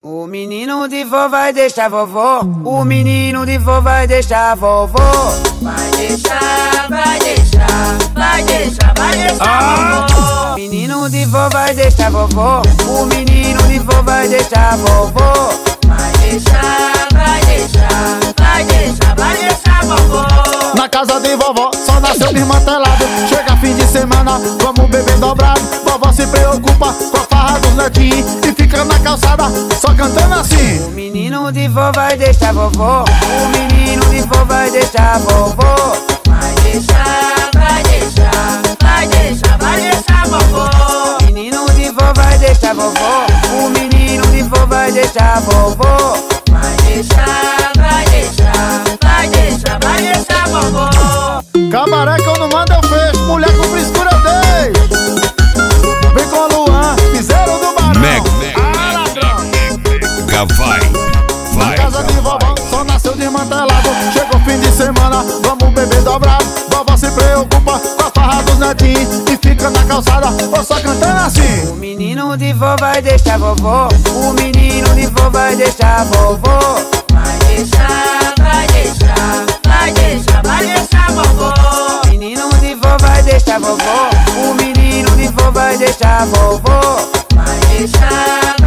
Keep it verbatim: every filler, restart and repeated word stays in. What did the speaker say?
O menino de vó vai deixar vovó. O menino de vó vai deixar vovó. Vai deixar, vai deixar, vai deixar, vai deixar Ah! vovó. O menino de vó vai deixar vovó. O menino de vó vai deixar vovó. Vai deixar, vai deixar, vai deixar, vai deixar vovó. Na casa de vovó só nasceu desmantelado. Chega fim de semana, vamos beber dobrado. Vovó se preocupa com a farra dos netinhos e fica na calçada só cantando assim. O menino de vó vai deixar vovó. O menino de vó vai deixar vovó. Vai deixar, vai deixar, vai deixar, vai deixar vovó. O menino de vó vai deixar vovó. O menino de vó vai deixar vovó. Vai deixar, vai deixar, vai deixar, vai deixar vovó. Cabaré que eu não mando eu fecho, mulher com frescura eu deixo. Vem com o Luan, piseiro do Barão. Mega, Ah, ladrão. mega, vai, Na vai. casa de vovó só nasceu desmantelado. Chegou fim de semana, vamos beber dobrado. Vovó se preocupa com a farra dos netinhos e fica na calçada ou só cantando assim. O menino de vó vai deixar vovó. O menino de vó vai deixar vovó. Vai deixar, vai deixar, vai deixar, vai deixar vovó. O menino de vó vai deixar vovó. O menino de vó vai deixar vovó. Vai deixar,